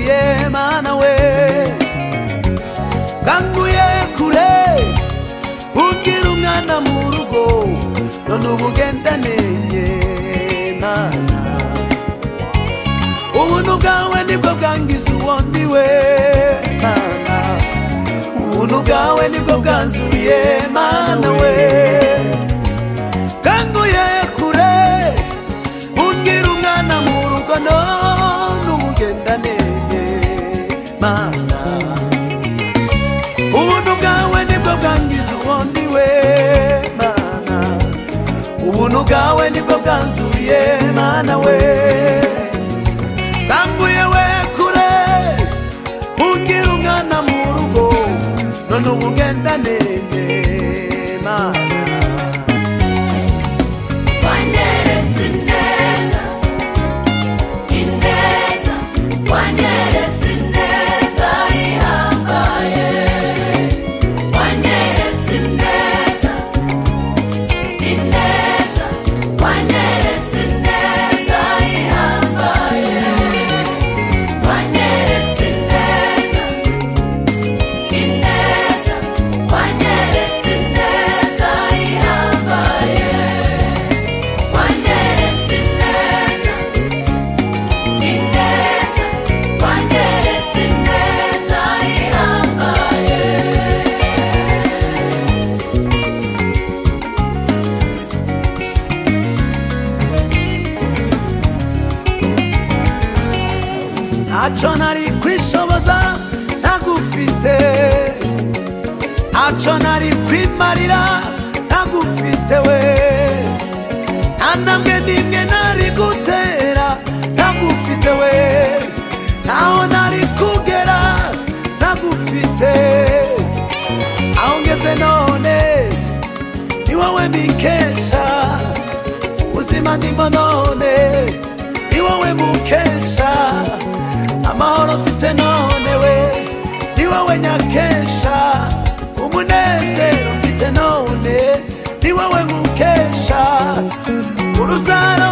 bwanzuye mana we ganguye kure ungira umwana mu rugo none ubugendanenye mana ubuntu bwawe nibwo bwangiza uwondi we mana ubuntu bwawe nibwo bwanzuye mana we ganguye kure ungira umwana mu rugo none ubugendanenye mana ubuntu bwawe nibwo bwangiza uwondi we mana ubuntu bwawe nibwo bwanzuye mana we ganguye we kure ungira umwana mu rugo none ubugendanenye mana wanyeretse ineza ineza wanyeretse ineza ihambaye wanyeretse ineza ineza wanyeretse ineza ihambaye wanyeretse ineza ineza wanyeretse ineza ihambaye wanyeretse ineza ineza wanyeretse ineza ihambaye ntacyo nari kwishoboza ntagufite ntacyo nari kwimarira ntagufite we nta ntambwe n'imwe nari gutera ntagufite we ntaho nari kugera ntagufite aho ngeze none ni wowe mbikesha ubuzima ndimo none ni wowe mukesha amahoro mfite none we ni wowe nyakesha umunezero mfite none ni wowe mukesha uruzara